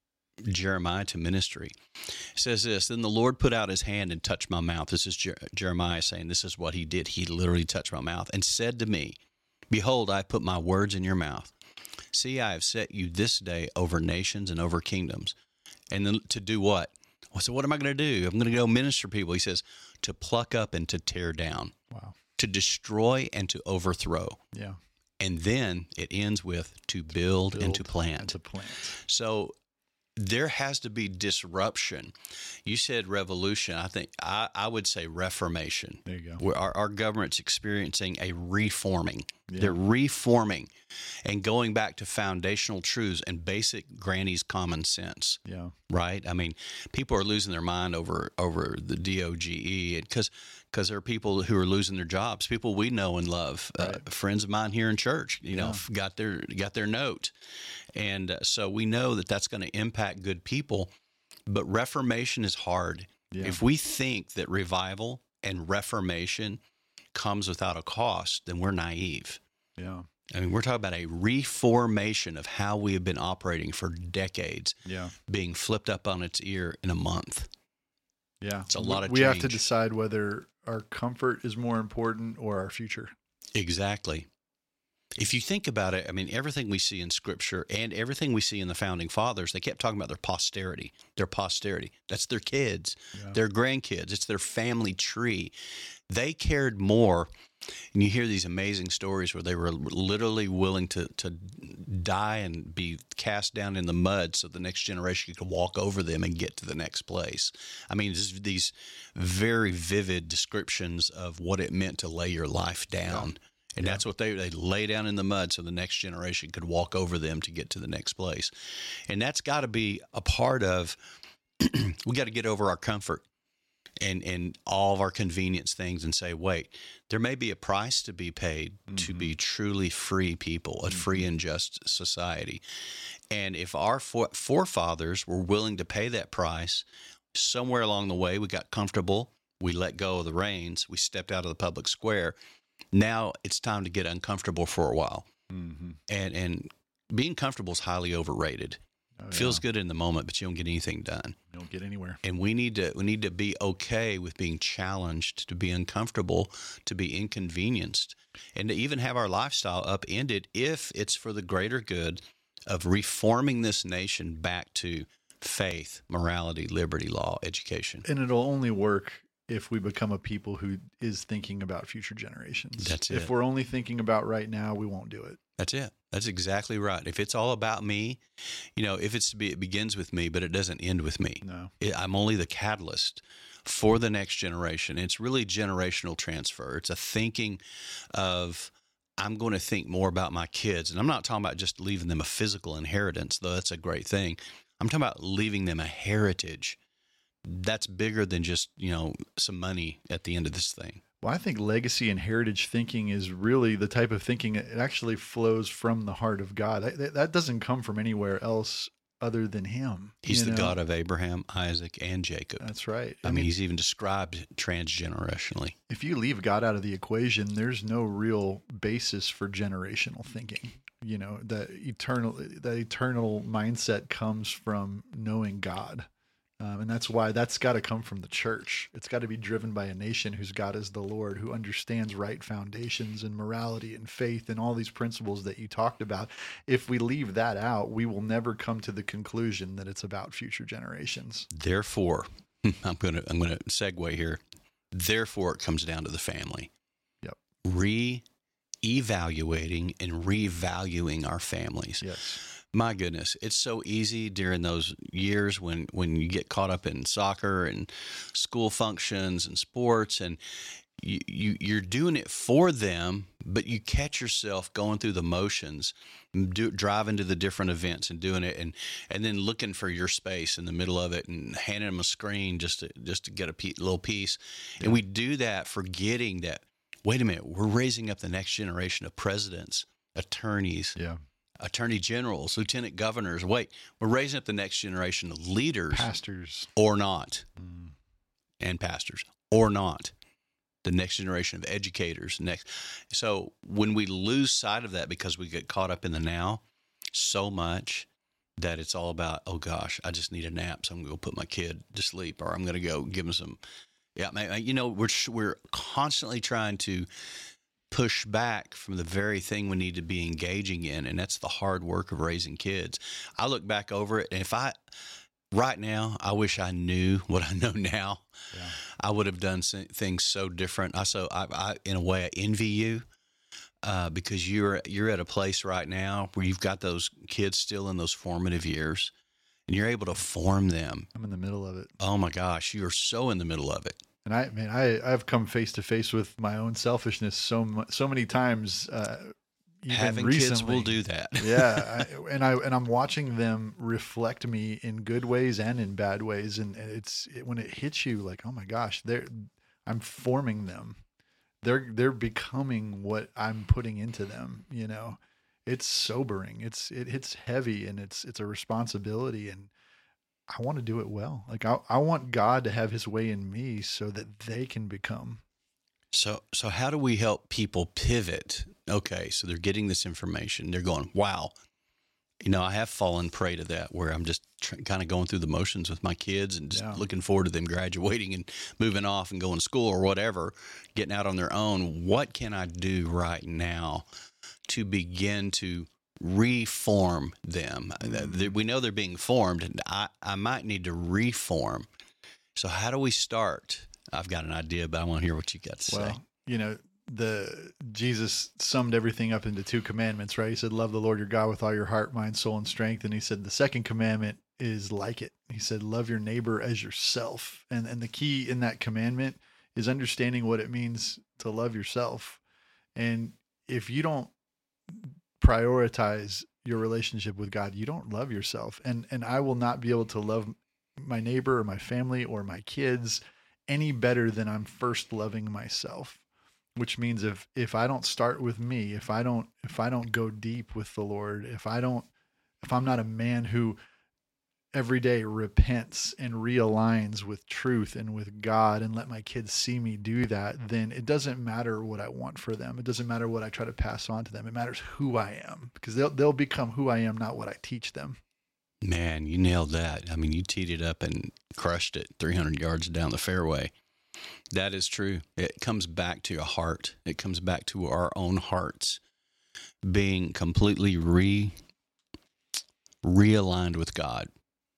Jeremiah to ministry, it says this, then the Lord put out his hand and touched my mouth. This is Jer- Jeremiah saying, this is what he did. He literally touched my mouth and said to me, behold, I put my words in your mouth. See, I have set you this day over nations and over kingdoms. And then to do what? So what am I going to do? I'm going to go minister people. He says, to pluck up and to tear down, Wow. to destroy and to overthrow. Yeah. And then it ends with to build, Build and to plant. and to plant. So there has to be disruption. You said revolution. I think I, I would say reformation. There you go. Where our, our government's experiencing a reforming. Yeah. They're reforming and going back to foundational truths and basic granny's common sense. Yeah. Right? I mean, people are losing their mind over over the D O G E because because there are people who are losing their jobs. People we know and love, Right. uh, friends of mine here in church, you know, Yeah. got their got their note, and uh, so we know that that's going to impact good people. But reformation is hard. Yeah. If we think that revival and reformation comes without a cost, then we're naive. Yeah. I mean, we're talking about a reformation of how we have been operating for decades, Yeah. being flipped up on its ear in a month. Yeah. It's a lot of We have to change. decide whether our comfort is more important or our future. Exactly. If you think about it, I mean, everything we see in Scripture and everything we see in the Founding Fathers, they kept talking about their posterity, their posterity. That's their kids, Yeah. their grandkids. It's their family tree. They cared more. And you hear these amazing stories where they were literally willing to, to die and be cast down in the mud so the next generation could walk over them and get to the next place. I mean, just these very vivid descriptions of what it meant to lay your life down. And Yeah. that's what they they lay down in the mud so the next generation could walk over them to get to the next place. And that's got to be a part of, we got to get over our comfort and, and all of our convenience things and say, wait, there may be a price to be paid to be truly free people, a free and just society. And if our fore- forefathers were willing to pay that price, somewhere along the way, we got comfortable, we let go of the reins, we stepped out of the public square. Now it's time to get uncomfortable for a while. Mm-hmm. And and being comfortable is highly overrated. Oh, Feels yeah. good in the moment, but you don't get anything done. You don't get anywhere. And we need to we need to be okay with being challenged, to be uncomfortable, to be inconvenienced, and to even have our lifestyle upended if it's for the greater good of reforming this nation back to faith, morality, liberty, law, education. And it'll only work if we become a people who is thinking about future generations. That's If it. we're only thinking about right now, we won't do it. That's it. That's exactly right. If it's all about me, you know, if it's to be, it begins with me, but it doesn't end with me. No. It, I'm only the catalyst for the next generation. It's really generational transfer. It's a thinking of, I'm going to think more about my kids. And I'm not talking about just leaving them a physical inheritance, though that's a great thing. I'm talking about leaving them a heritage that's bigger than just, you know, some money at the end of this thing. Well, I think legacy and heritage thinking is really the type of thinking that it actually flows from the heart of God. That, that doesn't come from anywhere else other than Him. He's you the know? God of Abraham, Isaac, and Jacob. That's right. I mean, he's even described transgenerationally. if you leave God out of the equation, there's no real basis for generational thinking. You know, the eternal, the eternal mindset comes from knowing God. Um, and that's why that's got to come from the church. It's got to be driven by a nation whose God is the Lord, who understands right foundations and morality and faith and all these principles that you talked about. If we leave that out, we will never come to the conclusion that it's about future generations. Therefore, I'm going to I'm going to segue here. Therefore, it comes down to the family. Yep. Re-evaluating and revaluing our families. Yes. My goodness, it's so easy during those years when, when you get caught up in soccer and school functions and sports, and you, you, you're doing it for them, but you catch yourself going through the motions, do, driving to the different events and doing it, and, and then looking for your space in the middle of it and handing them a screen just to, just to get a pe- little piece. Yeah. And we do that forgetting that, wait a minute, we're raising up the next generation of presidents, attorneys, Yeah. attorney generals, lieutenant governors. Wait, we're raising up the next generation of leaders, Pastors, or not, mm. and pastors, or not. The next generation of educators. Next, so when we lose sight of that because we get caught up in the now so much that it's all about, oh gosh, I just need a nap, so I'm going to go put my kid to sleep, or I'm going to go give him some. Yeah, you know, we're we're constantly trying to push back from the very thing we need to be engaging in, and that's the hard work of raising kids. I look back over it, and if I right now, I wish I knew what I know now. Yeah. I would have done some things so different. I so I, I in a way I envy you uh, because you're you're at a place right now where you've got those kids still in those formative years, and you're able to form them. I'm in the middle of it. Oh my gosh, you are so in the middle of it. And I, man, I, I've come face to face with my own selfishness so mu- so many times. Uh, even Having recently. kids will do that. yeah, I, and I and I'm watching them reflect me in good ways and in bad ways, and, and it's it, when it hits you like, oh my gosh, they're I'm forming them. They're they're becoming what I'm putting into them. You know, it's sobering. It's it hits heavy, and it's it's a responsibility, and I want to do it well. Like I I want God to have His way in me so that they can become. So, so how do we help people pivot? Okay, so they're getting this information. They're going, wow, you know, I have fallen prey to that where I'm just tr- kind of going through the motions with my kids and just Yeah. looking forward to them graduating and moving off and going to school or whatever, getting out on their own. What can I do right now to begin to reform them? Mm-hmm. We know they're being formed, and I, I might need to reform. So how do we start? I've got an idea, but I want to hear what you got to Well, say. you know, the Jesus summed everything up into two commandments, right? He said, love the Lord your God with all your heart, mind, soul, and strength. And he said, the second commandment is like it. He said, love your neighbor as yourself. And, and the key in that commandment is understanding what it means to love yourself. And if you don't prioritize your relationship with God, you don't love yourself. And, and I will not be able to love my neighbor or my family or my kids any better than I'm first loving myself, which means if, if I don't start with me, if I don't, if I don't go deep with the Lord, if I don't, if I'm not a man who every day repents and realigns with truth and with God and let my kids see me do that, then it doesn't matter what I want for them. It doesn't matter what I try to pass on to them. It matters who I am, because they'll, they'll become who I am, not what I teach them. Man, you nailed that. I mean, you teed it up and crushed it three hundred yards down the fairway. That is true. It comes back to your heart. It comes back to our own hearts being completely re realigned with God.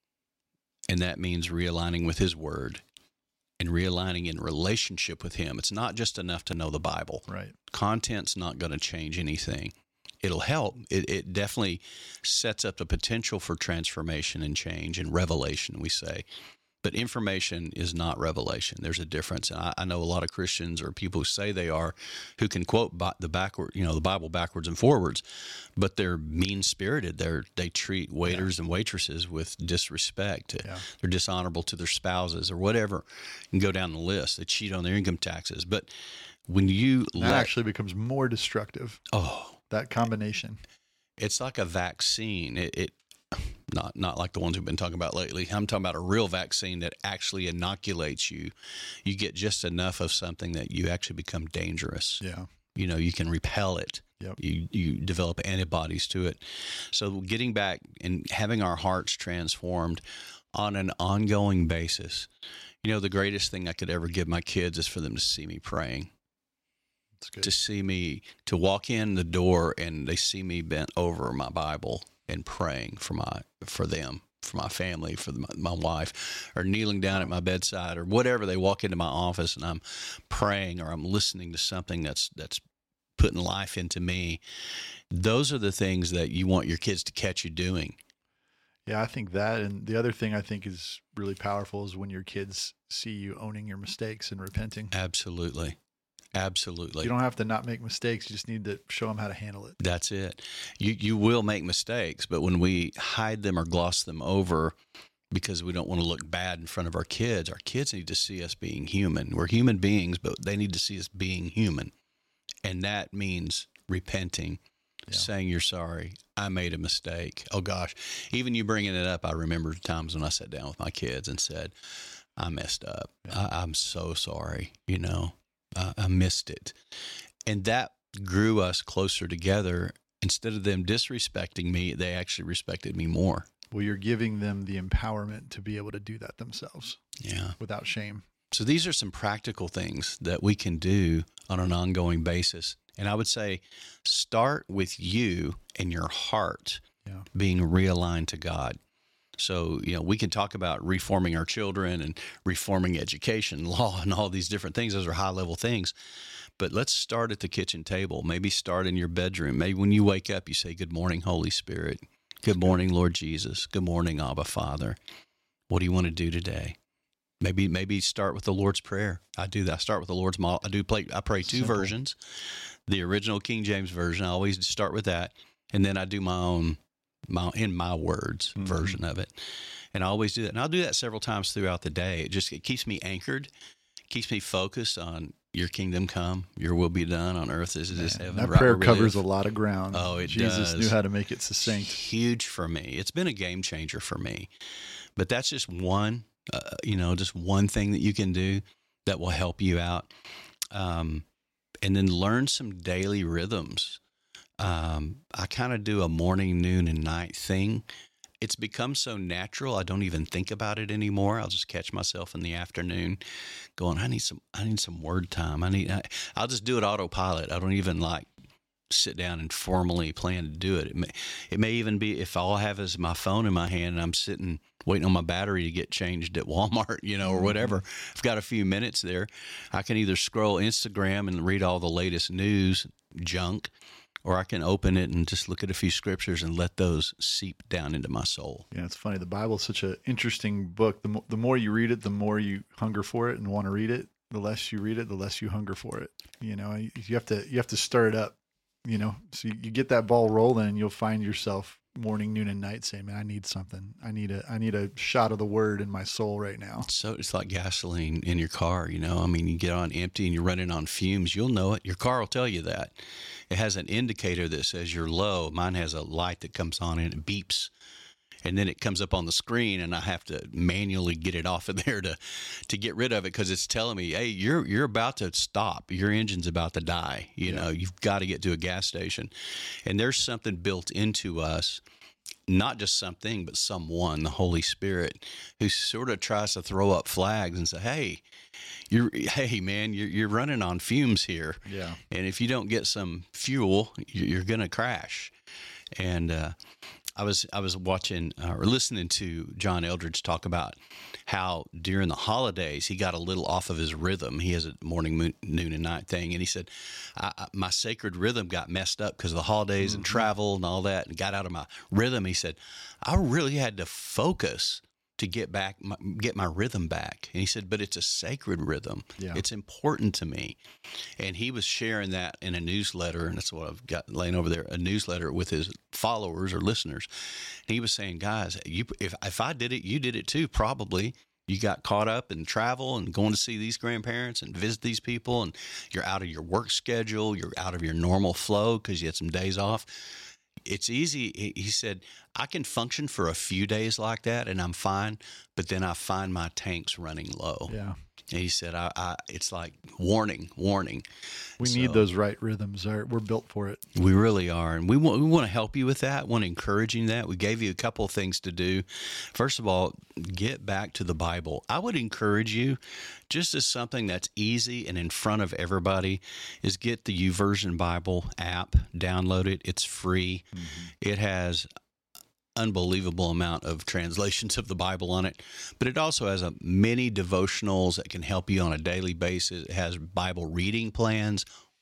And that means realigning with His Word and realigning in relationship with Him. It's not just enough to know the Bible. Right. Content's not going to change anything. It'll help. It, it definitely sets up the potential for transformation and change and revelation, we say. But information is not revelation. There's a difference. And I, I know a lot of Christians or people who say they are, who can quote bi- the backward, you know, the Bible backwards and forwards, but they're mean-spirited. They're they treat waiters yeah. and waitresses with disrespect. Yeah. They're dishonorable to their spouses or whatever. You can go down the list. They cheat on their income taxes. But when you that let, actually becomes more destructive. Oh. That combination. It's like a vaccine. It, it not not like the ones we've been talking about lately. I'm talking about a real vaccine that actually inoculates you. You get just enough of something that you actually become dangerous. Yeah. You know, you can repel it. Yep. You you develop antibodies to it. So getting back and having our hearts transformed on an ongoing basis. You know, the greatest thing I could ever give my kids is for them to see me praying. To see me, to walk in the door and they see me bent over my Bible and praying for my, for them, for my family, for the, my wife, or kneeling down at my bedside or whatever. They walk into my office and I'm praying or I'm listening to something that's, that's putting life into me. Those are the things that you want your kids to catch you doing. Yeah, I think that. And the other thing I think is really powerful is when your kids see you owning your mistakes and repenting. Absolutely. Absolutely. You don't have to not make mistakes. You just need to show them how to handle it. That's it. You you will make mistakes, but when we hide them or gloss them over because we don't want to look bad in front of our kids, our kids need to see us being human. We're human beings, but they need to see us being human. And that means repenting, yeah. saying you're sorry. I made a mistake. Oh, gosh. Even you bringing it up, I remember times when I sat down with my kids and said, I messed up. Yeah. I, I'm so sorry, you know. Uh, I missed it. And that grew us closer together. Instead of them disrespecting me, they actually respected me more. Well, you're giving them the empowerment to be able to do that themselves. Yeah. Without shame. So these are some practical things that we can do on an ongoing basis. And I would say start with you and your heart yeah. being realigned to God. So, you know, we can talk about reforming our children and reforming education, law, and all these different things. Those are high level things. But let's start at the kitchen table. Maybe start in your bedroom. Maybe when you wake up, you say, "Good morning, Holy Spirit. Good morning, Lord Jesus. Good morning, Abba Father. What do you want to do today?" Maybe maybe start with the Lord's Prayer. I do that. I start with the Lord's model. I do play. I pray two Simple. versions. The original King James version. I always start with that, and then I do my own, my in my words Mhm. version of it. And I always do that. And I'll do that several times throughout the day. It just it keeps me anchored, keeps me focused on your kingdom come, your will be done on earth as it is in Man, heaven. that right prayer where we covers a live. lot of ground. Oh, it Jesus does. knew how to make it succinct. Huge for me. It's been a game changer for me. But that's just one, uh, you know, just one thing that you can do that will help you out. Um, and then learn some daily rhythms. Um, I kind of do a morning, noon, and night thing. It's become so natural. I don't even think about it anymore. I'll just catch myself in the afternoon going, I need some, I need some word time. I need, I, I'll just do it autopilot. I don't even like sit down and formally plan to do it. It may, it may even be if all I have is my phone in my hand and I'm sitting waiting on my battery to get changed at Walmart, you know, or whatever. I've got a few minutes there. I can either scroll Instagram and read all the latest news junk, or I can open it and just look at a few scriptures and let those seep down into my soul. Yeah, it's funny. The Bible is such an interesting book. The, mo- the more you read it, the more you hunger for it and want to read it. The less you read it, the less you hunger for it. You know, you you have to you have to stir it up. You know, so you, you get that ball rolling, and you'll find yourself morning, noon, and night saying, "Man, I need something. I need a I need a shot of the Word in my soul right now." So it's like gasoline in your car, you know. I mean, you get on empty and you're running on fumes. You'll know it. Your car will tell you that. It has an indicator that says you're low. Mine has a light that comes on and it beeps. And then it comes up on the screen, and I have to manually get it off of there to, to get rid of it because it's telling me, "Hey, you're you're about to stop. Your engine's about to die. You Yeah. know, you've got to get to a gas station." And there's something built into us, not just something, but someone, the Holy Spirit, who sort of tries to throw up flags and say, "Hey, you're hey man, you're you're running on fumes here, Yeah. and if you don't get some fuel, you- you're going to crash." And uh, I was I was watching uh, or listening to John Eldridge talk about how during the holidays he got a little off of his rhythm. He has a morning, moon, noon, and night thing, and he said, I, I, "My sacred rhythm got messed up because of the holidays and travel and all that, and got out of my rhythm." He said, "I really had to focus to get back my, get my rhythm back." And he said, "But it's a sacred rhythm. Yeah. It's important to me." And he was sharing that in a newsletter, and that's what I've got laying over there, a newsletter with his followers or listeners. And he was saying, "Guys, you if if I did it, you did it too, probably. You got caught up in travel and going to see these grandparents and visit these people, and you're out of your work schedule, you're out of your normal flow because you had some days off. It's easy." He he said, "I can function for a few days like that and I'm fine, but then I find my tanks running low." Yeah. And he said, I, I it's like warning, warning. We So- need those right rhythms. Our- We're built for it. We really are. And we want, we want to help you with that, want to encourage you in that. We gave you a couple of things to do. First of all, get back to the Bible. I would encourage you, just as something that's easy and in front of everybody, is get the YouVersion Bible app, download it. It's free. It has unbelievable amount of translations of the Bible on it, but it also has a many devotionals that can help you on a daily basis. It has Bible reading plans,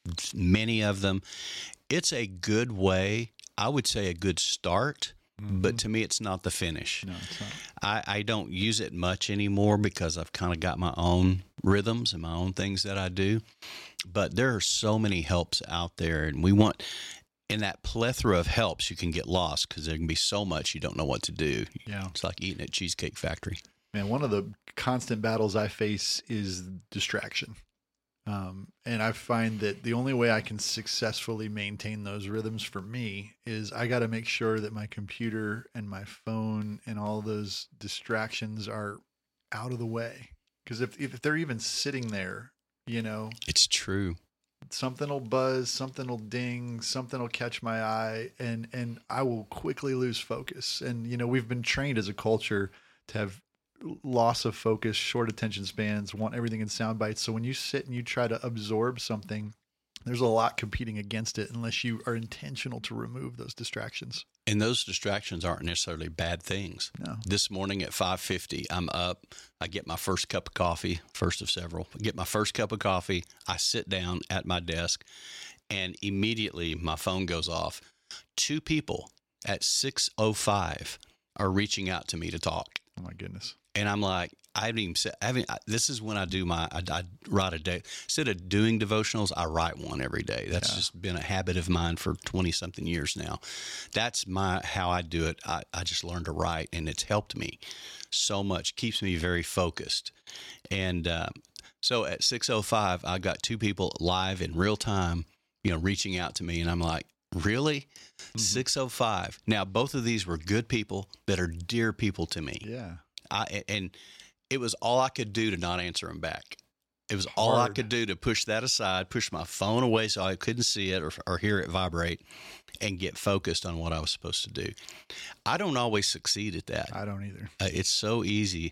many of them. It's a good way, I would say a good start, but to me it's not the finish. No, it's not. I, I don't use it much anymore because I've kind of got my own rhythms and my own things that I do, but there are so many helps out there, and we want, in that plethora of helps, you can get lost because there can be so much you don't know what to do. Yeah. It's like eating at Cheesecake Factory. Man, one of the constant battles I face is distraction. Um, and I find that the only way I can successfully maintain those rhythms for me is I got to make sure that my computer and my phone and all those distractions are out of the way. Because if, if they're even sitting there, you know, It's true. something will buzz, something will ding, something will catch my eye, and and I will quickly lose focus. And you know, we've been trained as a culture to have loss of focus, short attention spans, want everything in sound bites. So when you sit and you try to absorb something there's a lot competing against it unless you are intentional to remove those distractions. And those distractions aren't necessarily bad things. No. This morning at five fifty, I'm up. I get my first cup of coffee, first of several. I get my first cup of coffee. I sit down at my desk, and immediately my phone goes off. Two people at six oh five are reaching out to me to talk. Oh, my goodness. And I'm like, I haven't even said, I haven't, I, this is when I do my, I, I write a day. Instead of doing devotionals, I write one every day. That's Yeah. just been a habit of mine for twenty something years now. That's my, how I do it. I, I just learned to write, and it's helped me so much, keeps me very focused. And uh, so at six oh five, I got two people live in real time, you know, reaching out to me. And I'm like, really? Mm-hmm. six oh five. Now, both of these were good people that are dear people to me. Yeah. I, and it was all I could do to not answer him back. It was all I Hard. could do to push that aside, push my phone away so I couldn't see it or, or hear it vibrate, and get focused on what I was supposed to do. I don't always succeed at that. I don't either. Uh, it's so easy.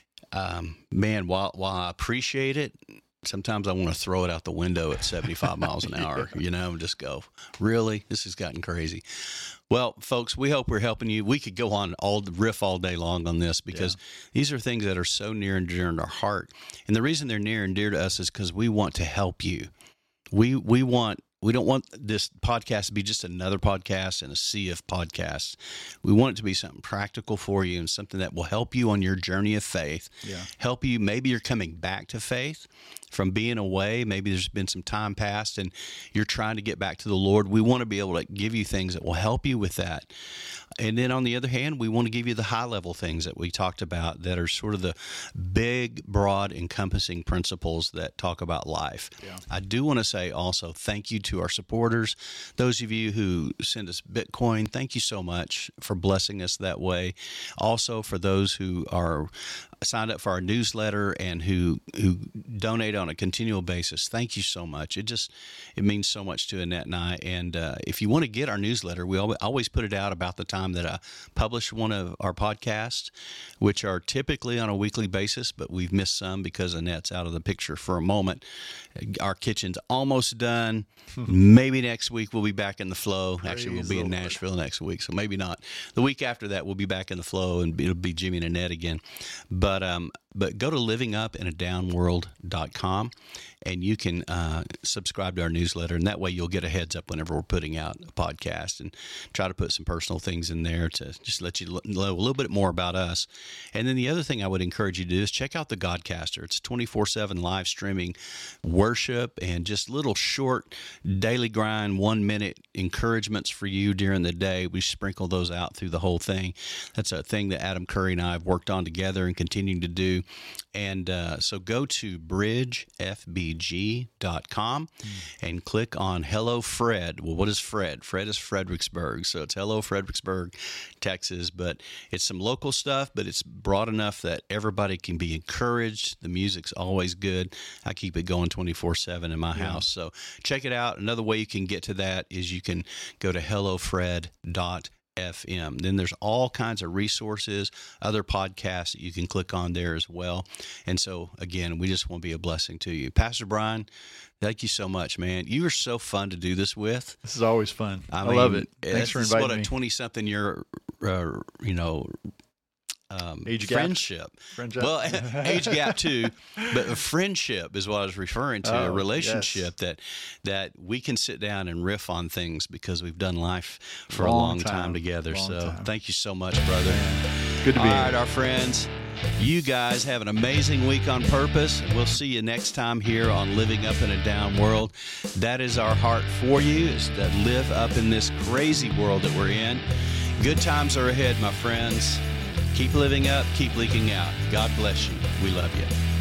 Um, man, while, while I appreciate it, sometimes I want to throw it out the window at seventy-five miles an hour, you know, and just go, really? This has gotten crazy. Well, folks, we hope we're helping you. We could go on all riff all day long on this because yeah. these are things that are so near and dear in our heart. And the reason they're near and dear to us is because we want to help you. We we want we don't want this podcast to be just another podcast in a sea of podcasts. We want it to be something practical for you and something that will help you on your journey of faith. Yeah. Help you. Maybe you're coming back to faith from being away. Maybe there's been some time past and you're trying to get back to the Lord. We want to be able to give you things that will help you with that. And then on the other hand, we want to give you the high level things that we talked about that are sort of the big, broad, encompassing principles that talk about life. Yeah. I do want to say also thank you to our supporters. Those of you who send us Bitcoin, thank you so much for blessing us that way. Also for those who are signed up for our newsletter and who who donate on a continual basis, thank you so much. It just it means so much to Annette and I. And uh, if you want to get our newsletter, we always put it out about the time that I publish one of our podcasts, which are typically on a weekly basis, but we've missed some because Annette's out of the picture for a moment. Our kitchen's almost done. Maybe next week we'll be back in the flow. Actually, we'll be in Nashville next week, so maybe not. The week after that, we'll be back in the flow, and it'll be Jimmy and Annette again. But um, but go to living up in a down world dot com, and you can uh, subscribe to our newsletter, and that way you'll get a heads up whenever we're putting out a podcast, and try to put some personal things in there to just let you know a little bit more about us. And then the other thing I would encourage you to do is check out the Godcaster. It's twenty-four seven live streaming worship and just little short daily grind, one minute encouragements for you during the day. We sprinkle those out through the whole thing. That's a thing that Adam Curry and I have worked on together and continuing to do. And uh, so go to bridge f b g dot com mm. and click on Hello Fred. Well, what is Fred? Fred is Fredericksburg. So it's Hello Fredericksburg, Texas. But it's some local stuff, but it's broad enough that everybody can be encouraged. The music's always good. I keep it going twenty-four seven in my yeah. house. So check it out. Another way you can get to that is you can go to hello fred dot com. F M. Then there's all kinds of resources, other podcasts that you can click on there as well. And so, again, we just want to be a blessing to you. Pastor Brian, thank you so much, man. You are so fun to do this with. This is always fun. I, I mean, love it. Thanks for inviting what me. a twenty-something-year, uh, you know, um, age gap. friendship. friendship. Well, age gap too, but a friendship is what I was referring to. Oh, a relationship yes. that that we can sit down and riff on things because we've done life for long a long time, time together. long so time. Thank you so much, brother. Good to be All here. right, our friends. You guys have an amazing week on purpose. We'll see you next time here on Living Up in a Down World. That is our heart for you, is to live up in this crazy world that we're in. Good times are ahead, my friends. Keep living up, keep leaking out. God bless you. We love you.